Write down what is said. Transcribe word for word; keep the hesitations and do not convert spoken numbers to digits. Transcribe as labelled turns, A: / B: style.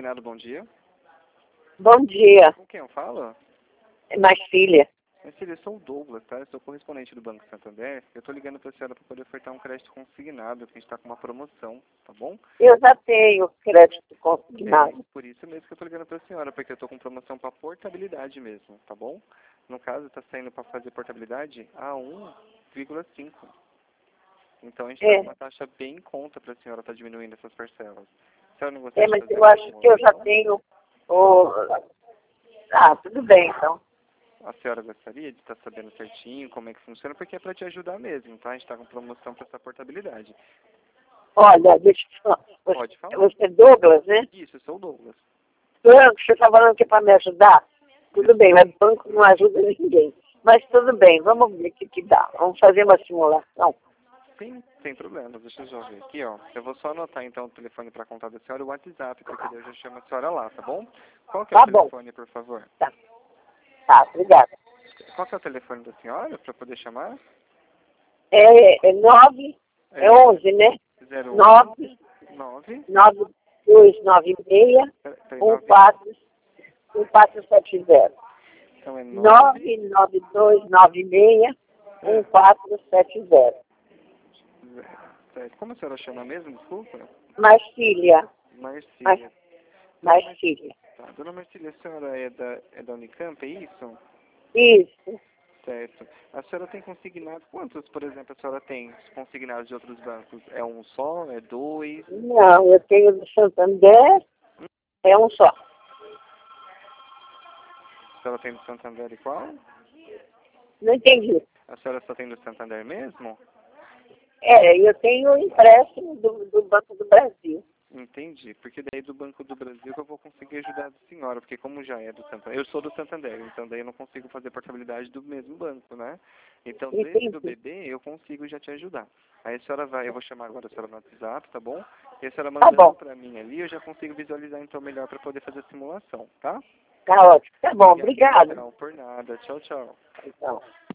A: Consignado, bom dia.
B: Bom dia,
A: Com quem eu falo?
B: é Marcília.
A: Minha filha, eu sou o Douglas, tá? Eu sou correspondente do Banco Santander. Eu tô ligando pra senhora para poder ofertar um crédito consignado, que a gente tá com uma promoção, tá bom?
B: Eu já tenho crédito
A: É
B: consignado.
A: por isso mesmo que eu tô ligando pra senhora, porque eu tô com promoção pra portabilidade mesmo, tá bom? No caso, tá saindo pra fazer portabilidade a um vírgula cinco. Então a gente tá
B: É,
A: com uma taxa bem em conta pra senhora tá diminuindo essas parcelas. A senhora não
B: é,
A: gostaria de
B: mas
A: fazer
B: eu
A: uma
B: acho que eu já
A: simulação?
B: tenho o... Ah, tudo bem, então.
A: A senhora gostaria de estar sabendo certinho como é que funciona, porque é para te ajudar mesmo, tá? A gente está com promoção para essa portabilidade.
B: Olha, deixa eu falar. Você,
A: Pode falar.
B: você é Douglas, né?
A: Isso, eu sou o Douglas.
B: Banco, você está falando que é para me ajudar? Tudo bem, mas banco não ajuda ninguém. Mas tudo bem, vamos ver o que, que dá. Vamos fazer uma simulação.
A: Sim, sem problema. Deixa eu já ver aqui, ó. Eu vou só anotar então o telefone para contar da senhora e o WhatsApp, porque daí eu já chamo a senhora lá, tá bom? Qual que é o
B: Tá bom,
A: telefone, por favor?
B: tá. Tá, obrigada.
A: Qual que é o telefone da senhora para poder chamar?
B: É, é nove, é
A: É
B: onze, né?
A: zero
B: Nove,
A: um nove
B: nove, dois, nove, seis, um,
A: nove.
B: quatro, um, quatro, sete, zero.
A: Então é nove.
B: nove, nove, dois, nove, seis, um,
A: É,
B: quatro, sete, zero.
A: sete. Como a senhora chama mesmo? Desculpa.
B: Marcília, Mar,
A: Marcília. Dona Marcília.
B: Marcília.
A: Tá. Dona Marcília, a senhora é da, é da Unicamp, é isso?
B: Isso.
A: Certo. A senhora tem consignado, quantos, por exemplo, a senhora tem consignados de outros bancos? É um só? É dois?
B: Não, eu tenho do Santander, é um só.
A: A senhora tem do Santander e qual?
B: Não entendi.
A: A senhora só tem do Santander mesmo?
B: É, eu tenho o empréstimo do, do Banco do Brasil.
A: Entendi, porque daí do Banco do Brasil que eu vou conseguir ajudar a senhora, porque como já é do Santander, eu sou do Santander, então daí eu não consigo fazer portabilidade do mesmo banco, né? Então desse do
B: Entendi.
A: B B eu consigo já te ajudar. Aí a senhora vai, eu vou chamar agora a senhora no WhatsApp, tá bom? E a senhora
B: Tá
A: mandando
B: bom,
A: pra mim ali, eu já consigo visualizar então melhor para poder fazer a simulação, tá?
B: tá ótimo. Tá bom,
A: Obrigado
B: obrigado.
A: então, por nada. Tchau, tchau.
B: Então.